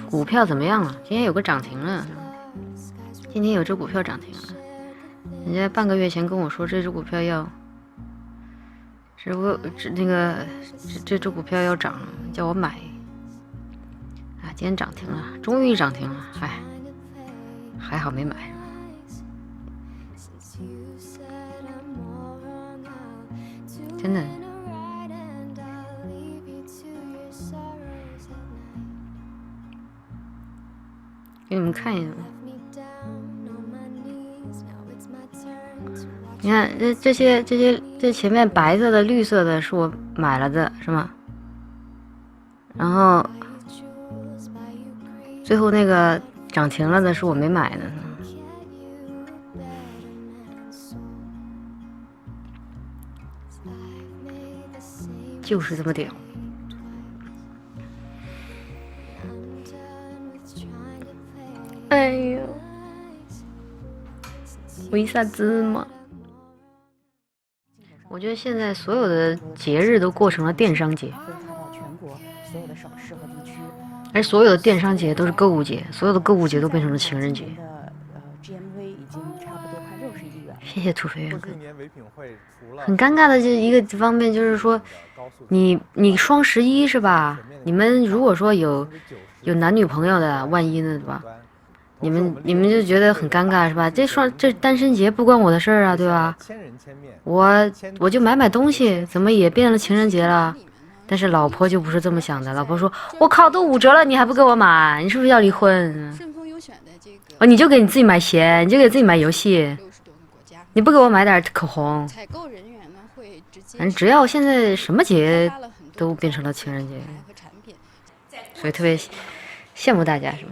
股票怎么样了？今天有个涨停了，今天有只股票涨停了。人家半个月前跟我说这只股票要，这只股票要涨，叫我买。啊，今天涨停了，终于涨停了，唉，还好没买。真的。给你们看一下，你看这前面白色的、绿色的是我买了的，是吗？然后最后那个涨停了的是我没买的，就是这么屌。哎呦，为啥子嘛？我觉得现在所有的节日都过成了电商节，而所有的电商节都是购物节，所有的购物节都变成了情人节。谢谢土肥圆哥。很尴尬的一个方面就是说，你双11是吧？你们如果说有男女朋友的，万一呢，对吧？你们就觉得很尴尬是吧？这单身节不关我的事儿啊，对吧？我就买东西，怎么也变了情人节了？但是老婆就不是这么想的，老婆说：“我靠，都5折了，你还不给我买，你是不是要离婚？”哦，你就给你自己买鞋，你就给自己买游戏，你不给我买点口红。反正只要现在什么节都变成了情人节，所以特别羡慕大家，是吗？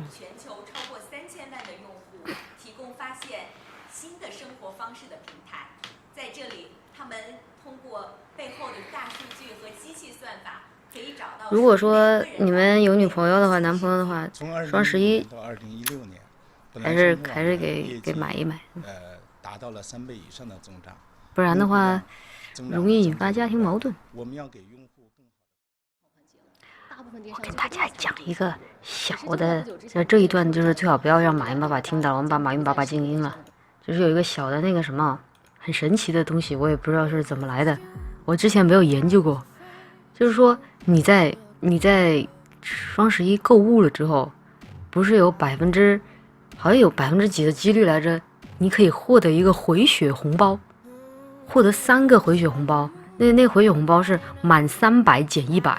如果说你们有女朋友的话、男朋友的话，双11 到2016年， 还是给买一买， 达到了3倍以上的增长， 不然的话容易引发家庭矛盾。 我们要给用户更好的。我跟大家讲一个小的，这一段就是最好不要让马云爸爸听到了，我们把马云爸爸静音了。就是有一个小的那个什么很神奇的东西，我也不知道是怎么来的，我之前没有研究过。就是说你在双11购物了之后，不是好像有几的几率来着，你可以获得一个回血红包，获得3个回血红包。那回血红包是满300减100，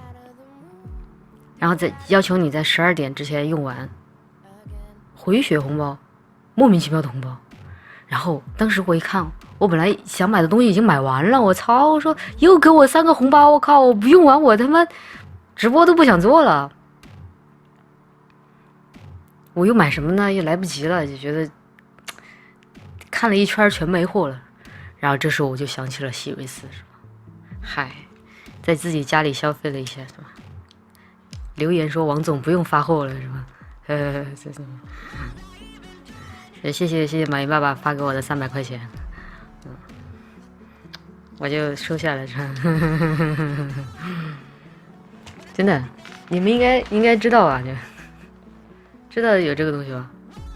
然后再要求你在12点之前用完。回血红包，莫名其妙的红包。然后当时我一看，我本来想买的东西已经买完了，我操！我说又给我3个红包，我靠！我不用完，我他妈直播都不想做了。我又买什么呢？又来不及了，就觉得看了一圈全没货了。然后这时候我就想起了希维斯，是吧？嗨，在自己家里消费了一下，是吧？留言说王总不用发货了，是吧？谢谢马云爸爸发给我的300块钱，我就收下了，是吧？真的，你们应该知道啊，知道有这个东西吧？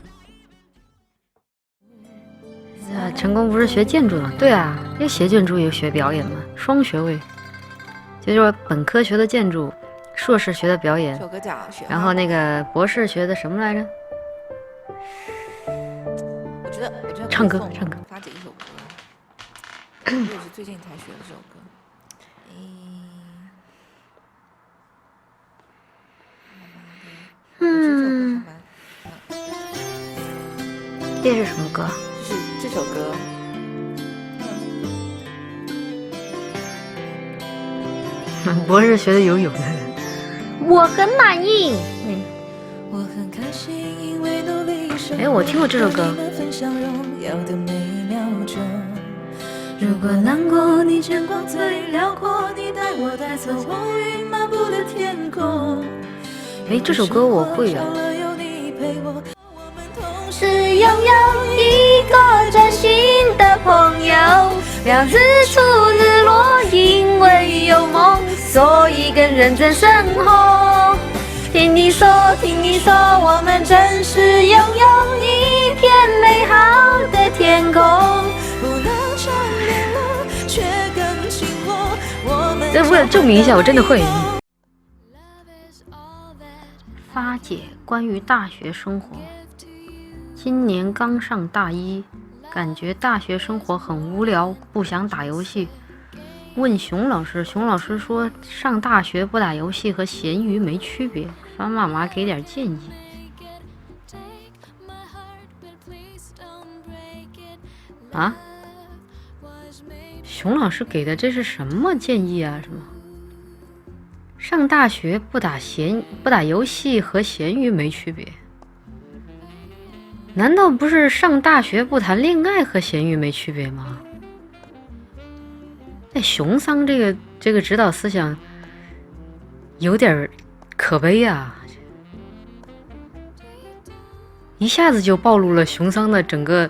成功不是学建筑的，对啊，又学建筑又学表演嘛，双学位。就是本科学的建筑，硕士学的表演，然后那个博士学的什么来着？ 我觉得唱歌。 发这一首歌，我也是最近才学的这首歌。 这是什么歌？ 就是这首歌。 博士学的游泳的，我很满意。哎，我听过这首歌。如果难过，你见光最辽阔，你带我带走乌云漫布的天空。哎，这首歌我会啊。是拥有一个真心的朋友，让日出日落，因为有梦，所以更认真生活。 听你说，听你说，我们真是拥有一片美好的天空。这为了证明一下，我真的会。发姐关于大学生活，今年刚上大一，感觉大学生活很无聊，不想打游戏。问熊老师，熊老师说上大学不打游戏和咸鱼没区别，方妈妈给点建议。啊？熊老师给的这是什么建议啊？什么？上大学不打游戏和咸鱼没区别？难道不是上大学不谈恋爱和咸鱼没区别吗？哎，熊桑这个指导思想有点可悲啊！一下子就暴露了熊桑的整个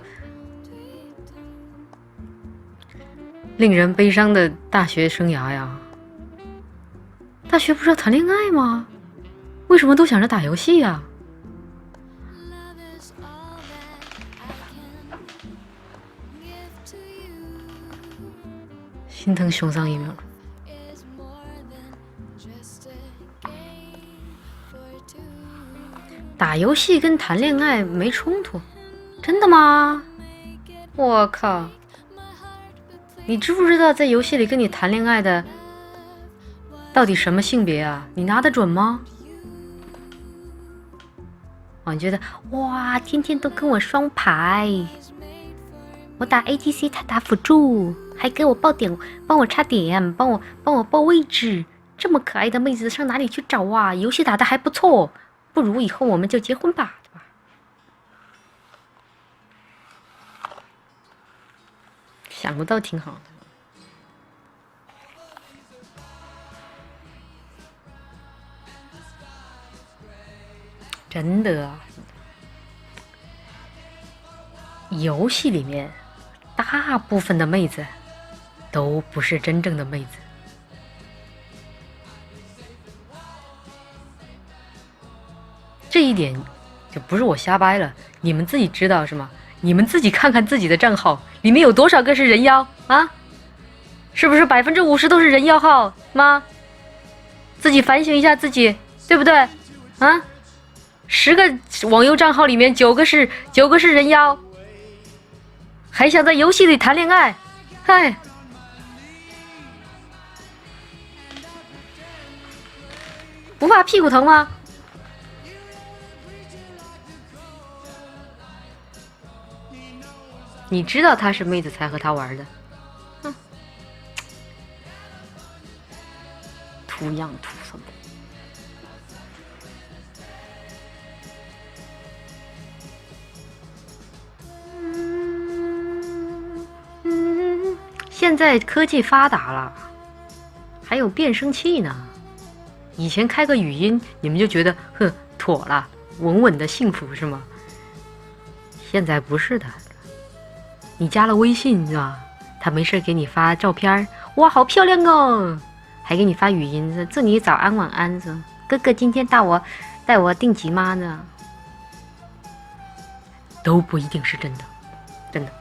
令人悲伤的大学生涯呀！大学不是要谈恋爱吗？为什么都想着打游戏呀？心疼熊桑1秒钟。打游戏跟谈恋爱没冲突，真的吗？我靠！你知不知道在游戏里跟你谈恋爱的到底什么性别啊？你拿得准吗？哦，你觉得哇，天天都跟我双排，我打 ADC， 他打辅助，还给我报点，帮我插点，帮我报位置，这么可爱的妹子上哪里去找啊？游戏打得还不错，不如以后我们就结婚吧，对吧？想不到挺好的。真的啊，游戏里面大部分的妹子都不是真正的妹子。这一点就不是我瞎掰了，你们自己知道是吗？你们自己看看自己的账号里面有多少个是人妖啊？是不是50%都是人妖号吗？自己反省一下自己，对不对啊？10个网游账号里面9个是人妖，还想在游戏里谈恋爱，嗨！不怕屁股疼吗？你知道他是妹子才和他玩的，哼，图样图什么？现在科技发达了，还有变声器呢。以前开个语音，你们就觉得呵妥了，稳稳的幸福是吗？现在不是的，你加了微信是吧？他没事给你发照片，哇，好漂亮哦，还给你发语音，祝你早安晚安是哥哥今天带我定级妈呢，都不一定是真的，真的。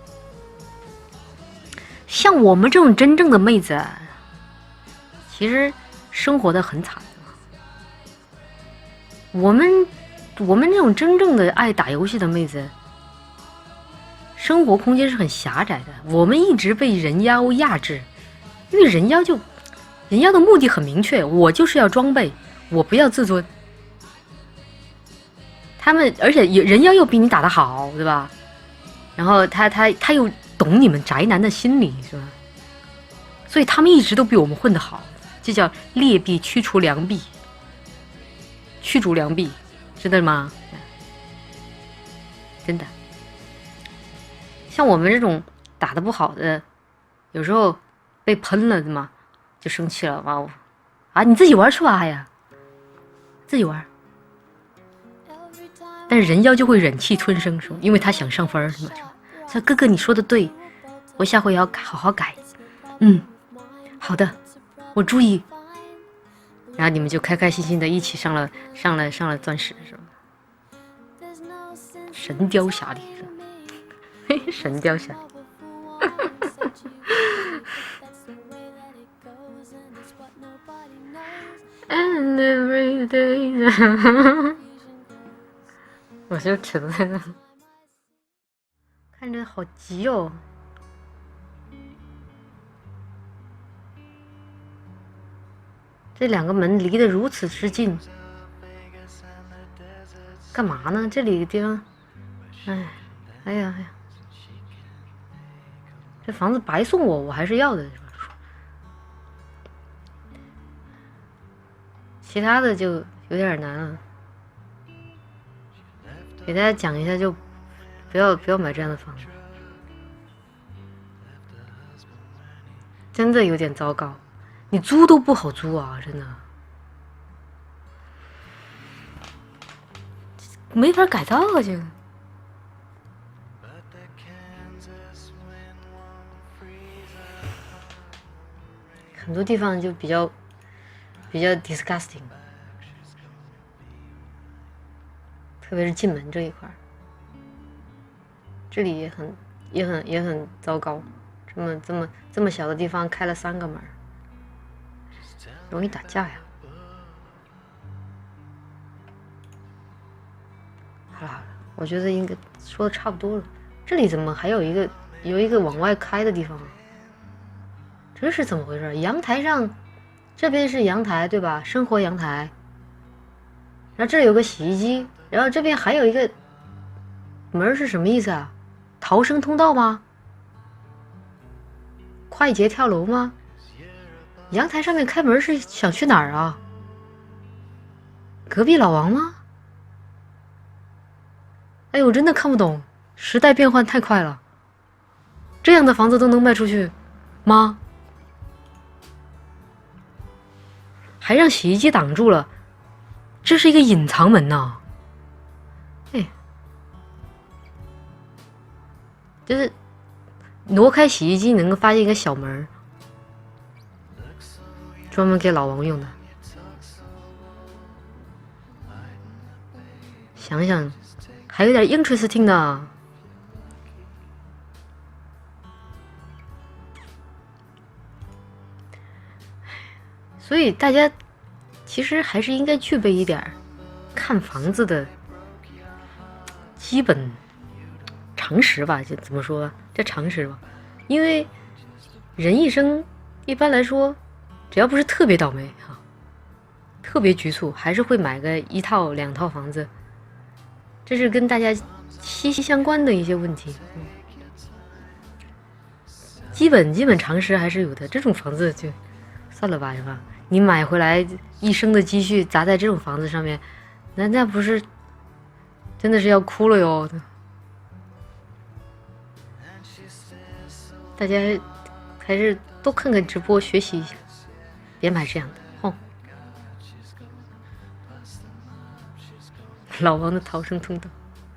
像我们这种真正的妹子，其实生活的很惨。我们这种真正的爱打游戏的妹子，生活空间是很狭窄的。我们一直被人妖压制，因为人妖的目的很明确，我就是要装备，我不要自尊。他们而且人妖又比你打得好，对吧？然后他又懂你们宅男的心理，是吧？所以他们一直都比我们混得好，这叫劣币驱除良币，驱逐良币，知道吗？真的，像我们这种打得不好的，有时候被喷了嘛，就生气了，哇！啊，你自己玩去吧呀，自己玩。但是人妖就会忍气吞声，是吧？因为他想上分，是吧？说哥哥你说的对，我下回要好好改。好的，我注意。 然后你们就开开心心的一起上了钻石，是吧？神雕侠侣是吧？神雕侠侣。And every day 我就吃的那个，看着好急哦。这两个门离得如此之近，干嘛呢？这里的地方，哎呀，这房子白送我还是要的。其他的就有点难了，给大家讲一下，就不要买这样的房子，真的有点糟糕。你租都不好租啊，真的没法改造啊，就很多地方就比较 disgusting， 特别是进门这一块，这里也很糟糕。这么小的地方开了3个门，容易打架呀。好了，我觉得应该说的差不多了。这里怎么还有一个往外开的地方啊？这是怎么回事？阳台上，这边是阳台对吧？生活阳台。然后这里有个洗衣机，然后这边还有一个门，是什么意思啊？逃生通道吗？快捷跳楼吗？阳台上面开门是想去哪儿啊？隔壁老王吗？哎呦，我真的看不懂，时代变换太快了，这样的房子都能卖出去吗？还让洗衣机挡住了，这是一个隐藏门呐！哎，就是挪开洗衣机能够发现一个小门，专门给老王用的。想想还有点 interesting 呢。所以大家其实还是应该具备一点看房子的基本常识吧，就怎么说这常识吧，因为人一生一般来说，只要不是特别倒霉啊，特别局促，还是会买个1套2套房子，这是跟大家息息相关的一些问题。基本常识还是有的，这种房子就算了吧，是吧？你买回来一生的积蓄砸在这种房子上面，那不是真的是要哭了哟。大家还是多看看直播学习一下，别买这样的哦。老王的逃生通道，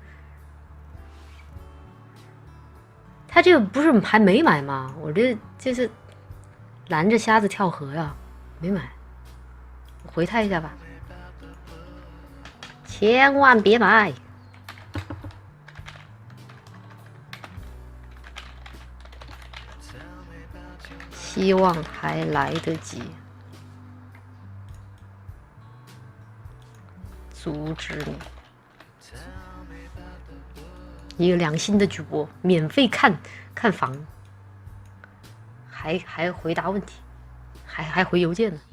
他这个不是还没买吗？我这就是拦着瞎子跳河呀，没买，回他一下吧，千万别买。希望还来得及阻止你。一个良心的主播，免费看房，还回答问题，还回邮件呢。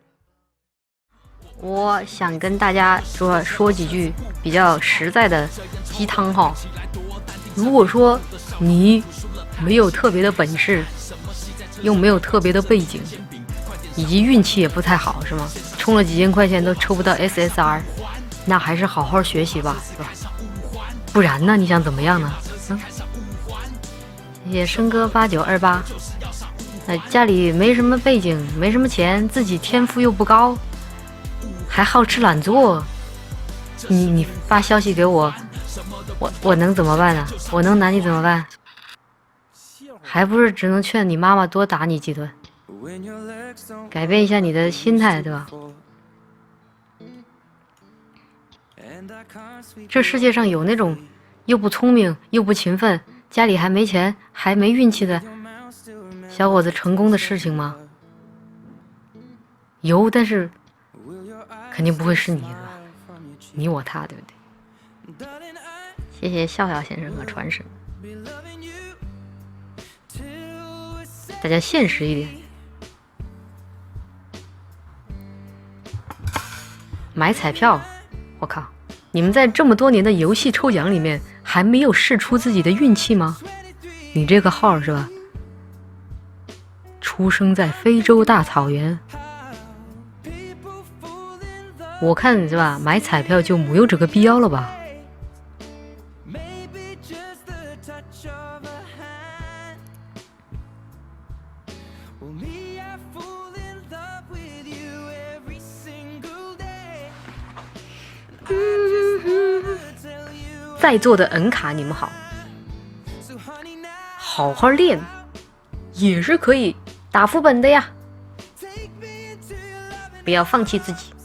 我想跟大家说几句比较实在的鸡汤哈。如果说你没有特别的本事，又没有特别的背景，以及运气也不太好，是吗？充了几千块钱都抽不到 SSR， 那还是好好学习吧，是吧？不然呢？你想怎么样呢？谢谢生哥8928。家里没什么背景，没什么钱，自己天赋又不高，还好吃懒做，你发消息给我，我能怎么办呢？我能拿你怎么办？还不是只能劝你妈妈多打你几顿，改变一下你的心态，对吧？ 这世界上有那种又不聪明又不勤奋，家里还没钱还没运气的小伙子成功的事情吗？有，但是肯定不会是你的，你我他，对不对？谢谢笑笑先生和传神。大家现实一点，买彩票，我靠！你们在这么多年的游戏抽奖里面，还没有试出自己的运气吗？你这个号是吧？出生在非洲大草原，我看是吧？买彩票就没有这个必要了吧？在座的恩卡，你们好，好好练，也是可以打副本的呀，不要放弃自己。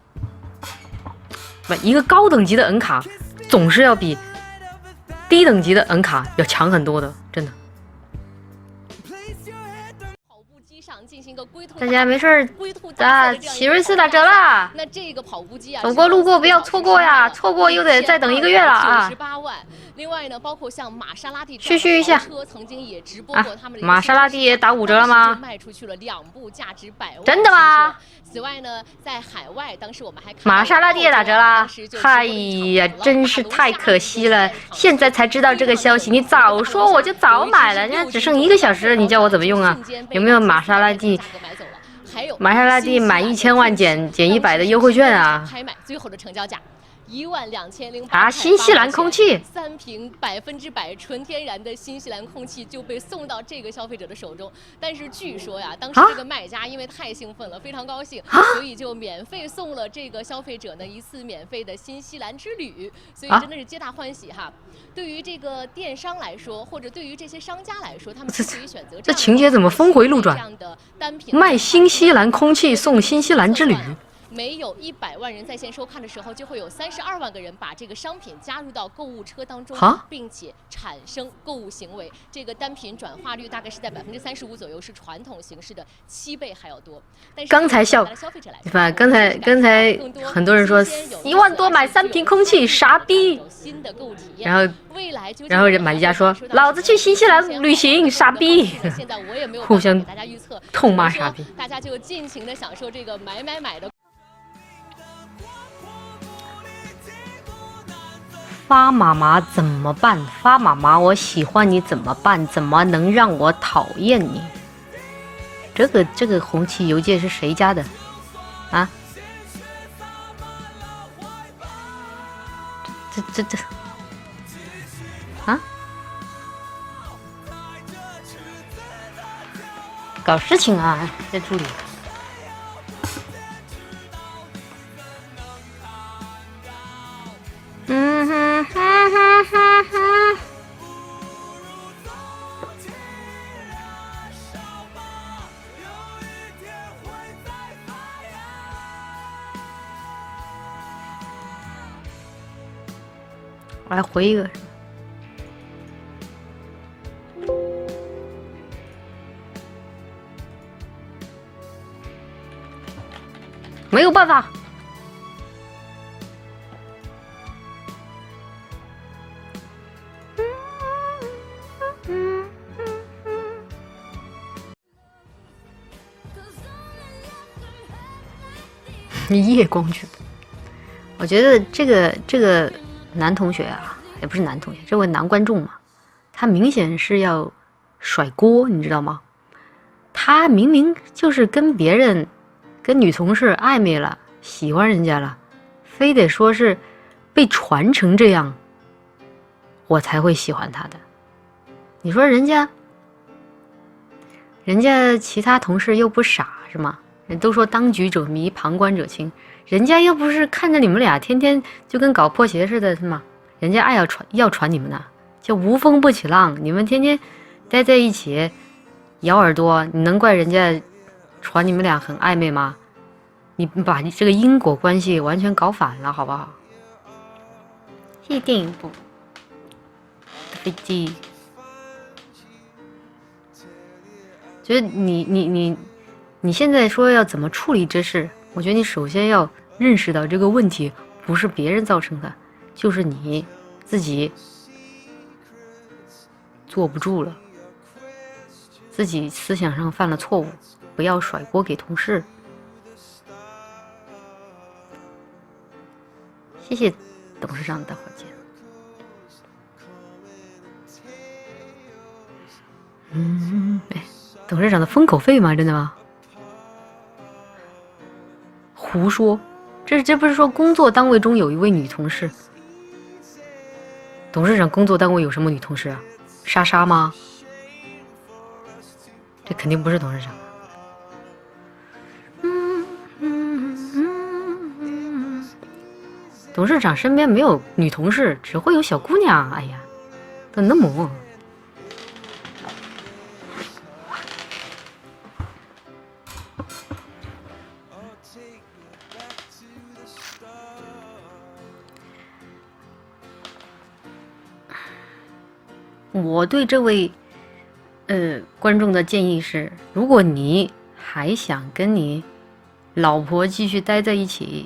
一个高等级的恩卡，总是要比低等级的恩卡要强很多的，真的。大家没事儿啊，奇瑞斯打折了， 那这个跑步机啊， 走过路过不要错过呀，错过又得再等1个月了啊。 98万。另外呢，包括像玛莎拉蒂嘘嘘一下车曾经也直播过他们的玛莎拉蒂也打5折了吗？ 卖出去了2部价值100万。 真的吗？ 此外呢，在海外，当时我们还看玛莎拉蒂也打折啦！哎呀，真是太可惜了，现在才知道这个消息，你早说我就早买了。人家只剩1个小时了，你叫我怎么用啊？有没有玛莎拉蒂？玛莎拉蒂满1000万减100的优惠券啊！ 拍卖最后的成交价12008 啊！新西兰空气 3瓶100%纯天然的新西兰空气就被送到这个消费者的手中。但是据说呀，当时这个卖家因为太兴奋了，非常高兴，所以就免费送了这个消费者呢1次免费的新西兰之旅，所以真的是皆大欢喜哈。对于这个电商来说，或者对于这些商家来说，他们可以选择这情节怎么峰回路转？卖新西兰空气送新西兰之旅。 没有100万人在线收看的时候，就会有32万个人把这个商品加入到购物车当中，并且产生购物行为。这个单品转化率大概是在35%左右，是传统形式的7倍还要多。但是刚才笑，对吧？刚才很多人说1万多买3瓶空气，傻逼。然后买家说老子去新西兰旅行，傻逼。互相痛骂傻逼。 大家就尽情的享受这个买的。 发妈妈怎么办？发妈妈，我喜欢你怎么办？怎么能让我讨厌你？这个红旗邮件是谁家的？啊？这啊？搞事情啊！在助理。我来回一个，没有办法。夜光剧，我觉得这个男同学啊，也不是男同学，这位男观众嘛，他明显是要甩锅，你知道吗？他明明就是跟女同事暧昧了，喜欢人家了，非得说是被传成这样，我才会喜欢他的。你说人家其他同事又不傻是吗？人都说当局者迷，旁观者清，人家又不是看着你们俩天天就跟搞破鞋似的，是吗？人家爱要传你们呢，叫无风不起浪，你们天天待在一起咬耳朵，你能怪人家传你们俩很暧昧吗？你把这个因果关系完全搞反了，好不好？ 谢谢电影部的飞机。觉得你现在说要怎么处理这事，我觉得你首先要认识到这个问题不是别人造成的，就是你自己坐不住了，自己思想上犯了错误，不要甩锅给同事。谢谢董事长的火箭。哎，董事长的封口费吗？真的吗？胡说，这不是说工作单位中有一位女同事？董事长工作单位有什么女同事啊？莎莎吗？这肯定不是董事长。董事长身边没有女同事，只会有小姑娘。哎呀，怎么那么……我对这位观众的建议是，如果你还想跟你老婆继续待在一起，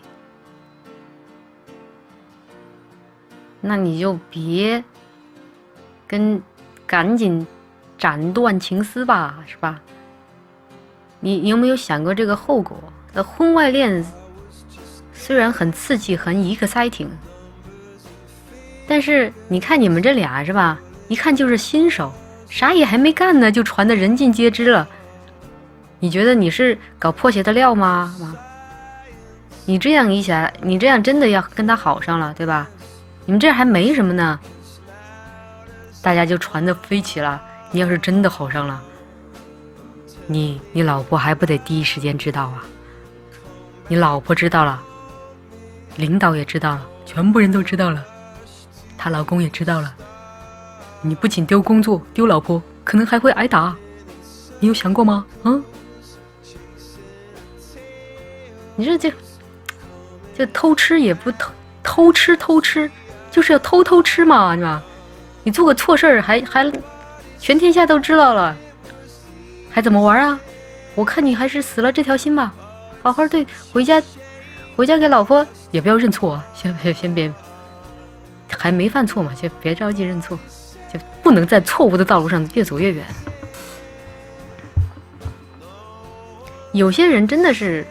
那你就别赶紧斩断情丝吧，是吧？你有没有想过这个后果？婚外恋虽然很刺激很 exciting， 但是你看你们这俩是吧，一看就是新手，啥也还没干呢就传得人尽皆知了。你觉得你是搞破鞋的料吗？你这样一下，你这样真的要跟他好上了，对吧？你们这还没什么呢，大家就传得飞起了。你要是真的好上了，你老婆还不得第一时间知道啊？你老婆知道了，领导也知道了，全部人都知道了，她老公也知道了。你不仅丢工作丢老婆，可能还会挨打，你有想过吗？你这就偷吃也不偷吃，就是要偷吃嘛，是吧？你做个错事儿还全天下都知道了，还怎么玩啊？我看你还是死了这条心吧，好好对，回家给老婆也不要认错啊，先别，还没犯错嘛，先别着急认错，就不能在错误的道路上越走越远。有些人真的是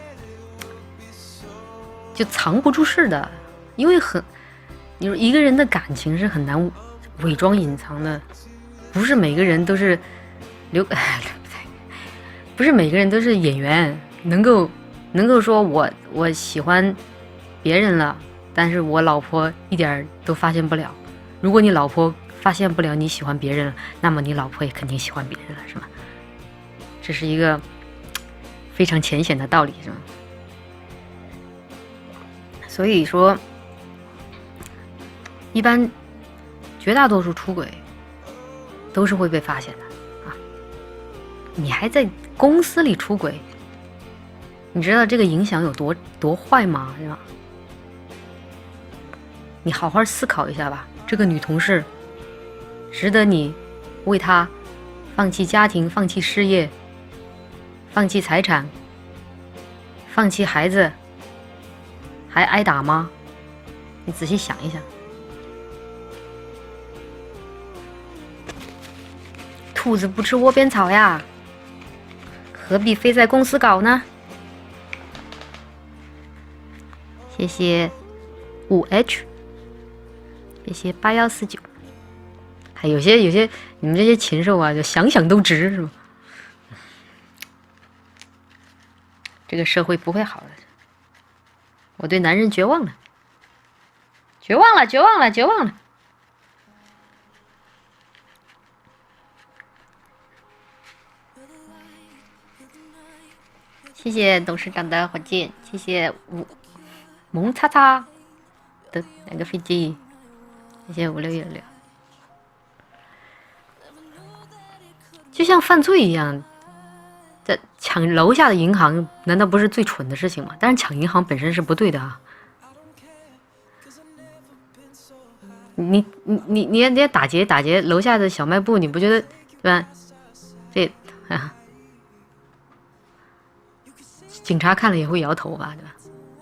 就藏不住事的，因为你说一个人的感情是很难伪装隐藏的，不是每个人都是不是每个人都是演员，能够说我喜欢别人了，但是我老婆一点都发现不了。如果你老婆发现不了你喜欢别人了，那么你老婆也肯定喜欢别人了，是吗？这是一个非常浅显的道理，是吗？所以说，一般绝大多数出轨都是会被发现的啊！你还在公司里出轨，你知道这个影响有多坏吗？对吧？你好好思考一下吧。这个女同事值得你为她放弃家庭、放弃事业、放弃财产、放弃孩子，还挨打吗？你仔细想一想。兔子不吃窝边草呀，何必非在公司搞呢？谢谢5H， 谢谢8149。还有些你们这些禽兽啊，就想想都值，是吗？这个社会不会好的，我对男人绝望了，绝望了。谢谢董事长的火箭，谢谢萌擦擦的2个飞机，谢谢5616。就像犯罪一样，在抢楼下的银行，难道不是最蠢的事情吗？但是抢银行本身是不对的啊。 你也打劫楼下的小卖部，你不觉得对吧？这警察看了也会摇头吧，对吧？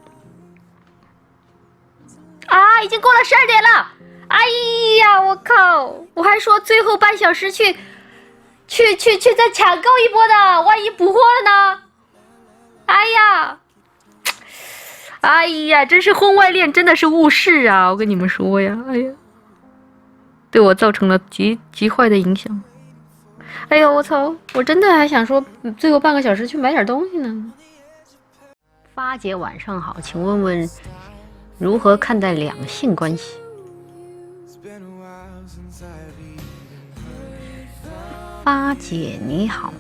啊，已经过了12点了！哎呀，我靠！我还说最后半小时去再抢购一波的，万一补货了呢？哎呀，真是婚外恋，真的是误事啊！我跟你们说呀，哎呀，对我造成了极坏的影响。哎呦，我操！我真的还想说最后半个小时去买点东西呢。发姐晚上好，请问问如何看待两性关系？发姐你好，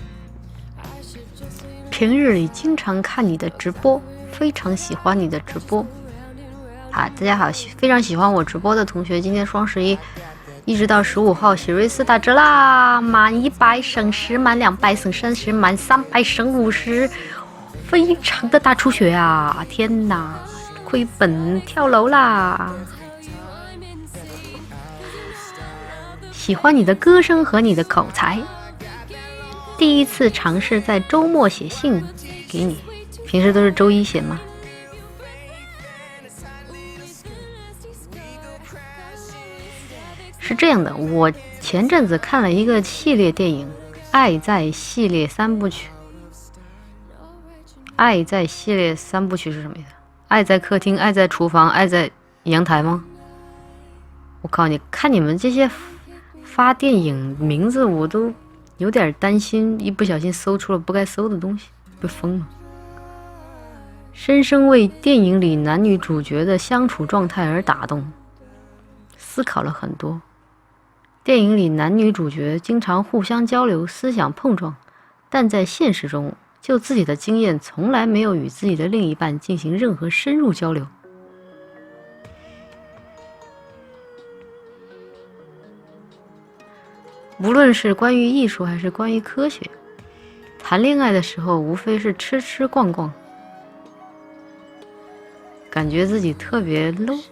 平日里经常看你的直播，非常喜欢你的直播。大家好，非常喜欢我直播的同学，今天双11一直到15号，喜瑞斯打折啦！满100省10，满200省30，满300省50，非常的大出血啊！天哪，亏本跳楼啦！喜欢你的歌声和你的口才，第一次尝试在周末写信给你，平时都是周一写吗？是这样的，我前阵子看了一个系列电影《爱在系列3部曲》。爱在系列3部曲是什么意思？爱在客厅，爱在厨房，爱在阳台吗？我靠，你看你们这些发电影名字，我都有点担心，一不小心搜出了不该搜的东西，被封了。深深为电影里男女主角的相处状态而打动，思考了很多。电影里男女主角经常互相交流，思想碰撞，但在现实中，就自己的经验，从来没有与自己的另一半进行任何深入交流。无论是关于艺术还是关于科学，谈恋爱的时候无非是吃吃逛逛，感觉自己特别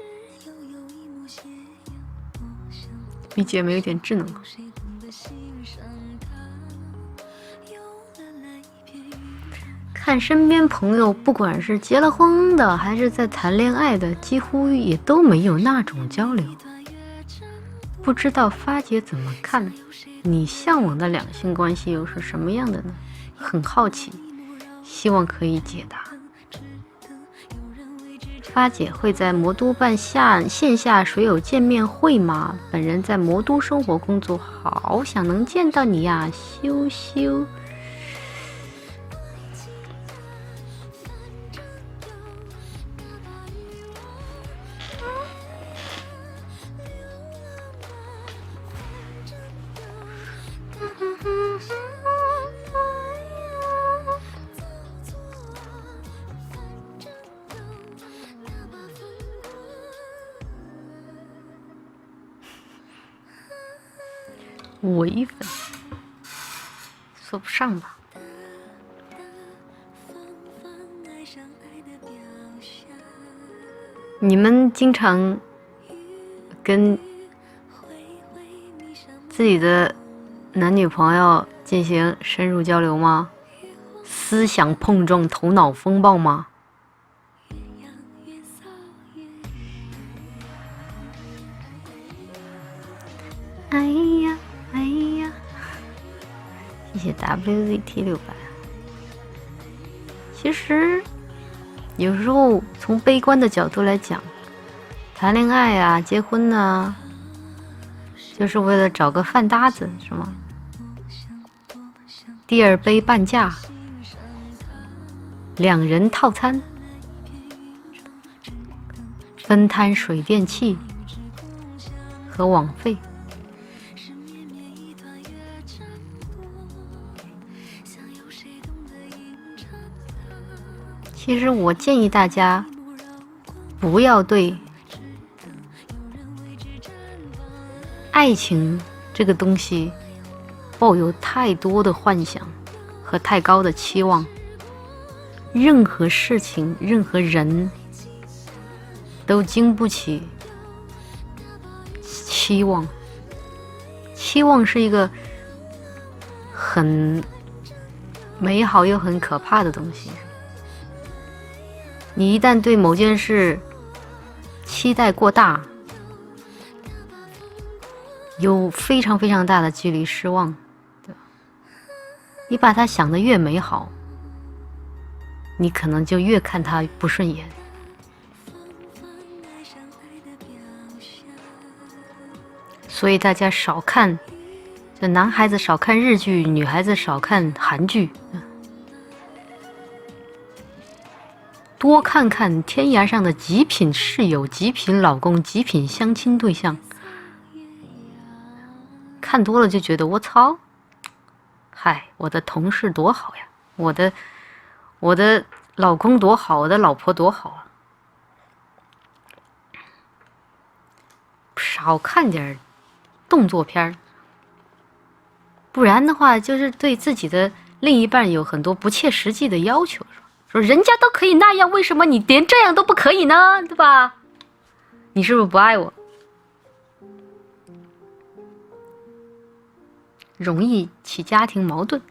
low。BGM 有点智能。看身边朋友，不管是结了婚的还是在谈恋爱的，几乎也都没有那种交流。不知道发姐怎么看？你向往的两性关系又是什么样的呢？很好奇，希望可以解答。发姐会在魔都办线下水友见面会吗？本人在魔都生活工作，好想能见到你呀，羞羞。唯粉说不上吧。你们经常跟自己的男女朋友进行深入交流吗？思想碰撞，头脑风暴吗？哎呀哎呀，谢谢 WZT600。其实有时候从悲观的角度来讲，谈恋爱啊，结婚啊，就是为了找个饭搭子，是吗？第二杯半价，2人套餐，分摊水电气和网费。其实我建议大家不要对爱情这个东西抱有太多的幻想和太高的期望。任何事情任何人都经不起期望。期望是一个很美好又很可怕的东西。你一旦对某件事期待过大，有非常非常大的几率失望。你把它想得越美好，你可能就越看它不顺眼。所以大家少看，就男孩子少看日剧，女孩子少看韩剧，多看看天涯上的极品室友、极品老公、极品相亲对象。看多了就觉得我操，嗨，我的同事多好呀，我的老公多好，我的老婆多好啊。少看点动作片，不然的话就是对自己的另一半有很多不切实际的要求，说人家都可以那样，为什么你连这样都不可以呢？对吧？你是不是不爱我？容易起家庭矛盾。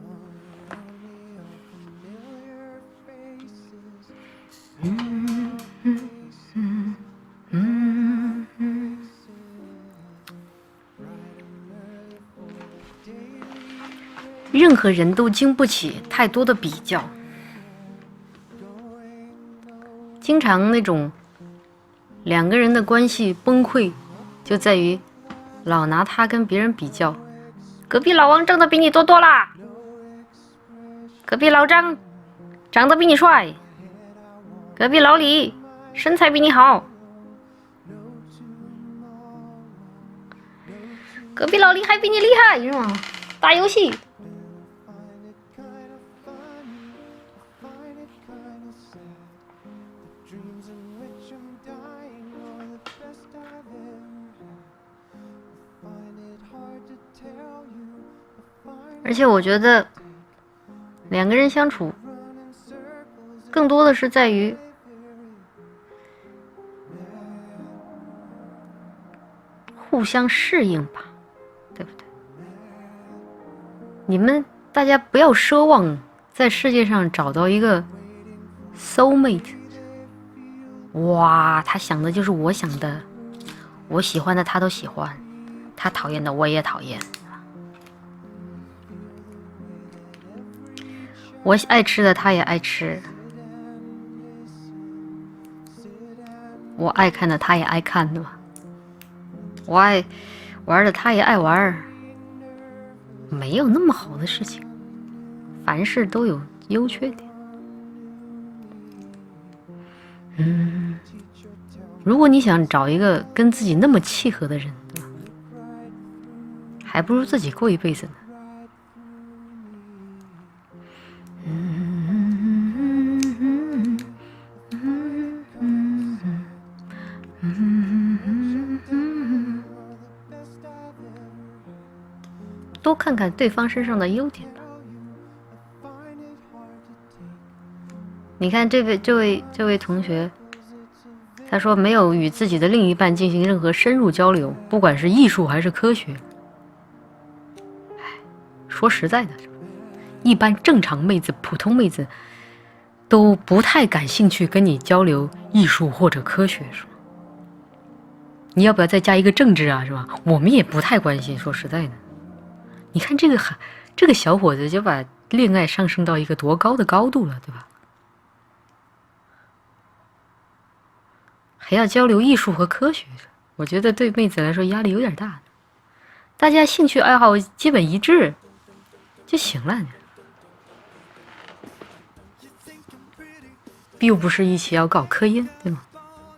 任何人都经不起太多的比较，经常那种两个人的关系崩溃，就在于老拿他跟别人比较。隔壁老王挣的比你多多啦，隔壁老张长得比你帅，隔壁老李身材比你好，隔壁老李还比你厉害，是吗？打游戏。而且我觉得两个人相处更多的是在于互相适应吧，对不对？你们大家不要奢望在世界上找到一个 soulmate， 哇，他想的就是我想的，我喜欢的他都喜欢，他讨厌的我也讨厌，我爱吃的他也爱吃，我爱看的他也爱看，对吧？我爱玩的他也爱玩，没有那么好的事情，凡事都有优缺点。如果你想找一个跟自己那么契合的人，对吧？还不如自己过一辈子呢。多看看对方身上的优点吧。你看这位同学，他说没有与自己的另一半进行任何深入交流，不管是艺术还是科学。说实在的，一般正常妹子、普通妹子都不太感兴趣跟你交流艺术或者科学，是吧？你要不要再加一个政治啊，是吧？我们也不太关心。说实在的，你看这个小伙子就把恋爱上升到一个多高的高度了，对吧？还要交流艺术和科学，我觉得对妹子来说压力有点大。大家兴趣爱好基本一致就行了，又不是一起要搞科研，对吗？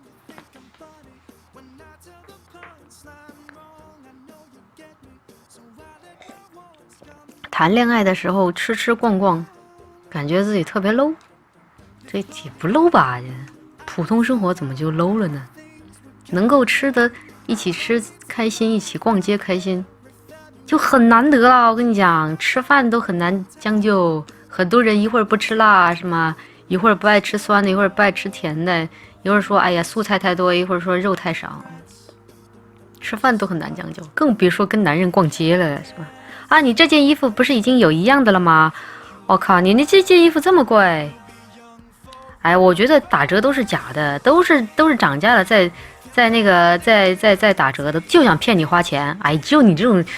谈恋爱的时候吃吃逛逛，感觉自己特别 low， 这也不 low 吧？普通生活怎么就 low 了呢？能够吃的一起吃开心，一起逛街开心，就很难得了。我跟你讲，吃饭都很难将就，很多人一会儿不吃辣是吗？一会儿不爱吃酸的，一会儿不爱吃甜的，一会儿说哎呀素菜太多，一会儿说肉太少。 吃饭都很难讲究，更别说跟男人逛街了，是吧？啊，你这件衣服不是已经有一样的了吗？我靠，你这件衣服这么贵！哎，我觉得打折都是假的，都是涨价了，在打折的，就想骗你花钱。哎，只有你这种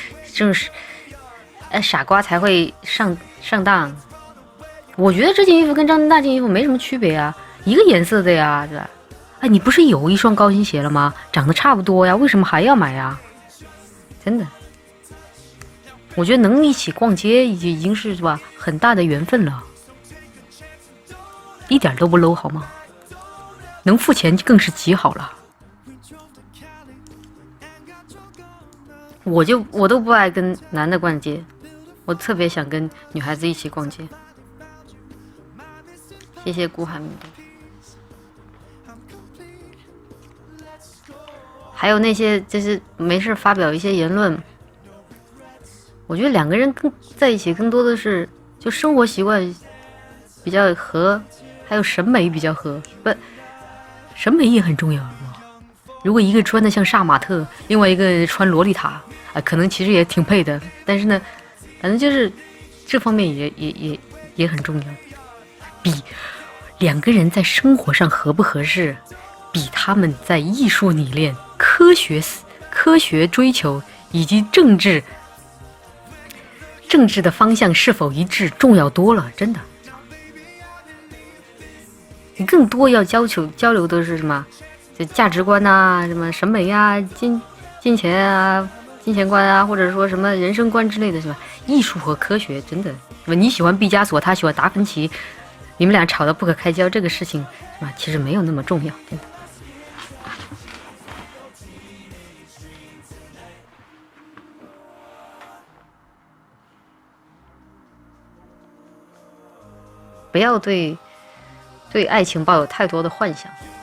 傻瓜才会上当。我觉得这件衣服跟那件衣服没什么区别啊，一个颜色的呀，对吧？哎，你不是有一双高跟鞋了吗？长得差不多呀，为什么还要买呀？真的，我觉得能一起逛街已经是吧很大的缘分了，一点都不 low 好吗？能付钱更是极好了。我都不爱跟男的逛街，我特别想跟女孩子一起逛街。谢谢顾寒。还有那些就是没事发表一些言论，我觉得两个人在一起更多的是就生活习惯比较合，还有审美比较合，不，审美也很重要。如果一个穿的像杀马特，另外一个穿洛丽塔，可能其实也挺配的，但是呢，反正就是这方面也很重要。比两个人在生活上合不合适，比他们在艺术理念、科学追求以及政治的方向是否一致重要多了，真的。你更多要交流的是什么？就价值观啊，什么审美啊，金钱啊，金钱观啊，或者说什么人生观之类的，是吧？艺术和科学真的，你喜欢毕加索，他喜欢达芬奇，你们俩吵得不可开交，这个事情是吧？其实没有那么重要，真的。不要对爱情抱有太多的幻想。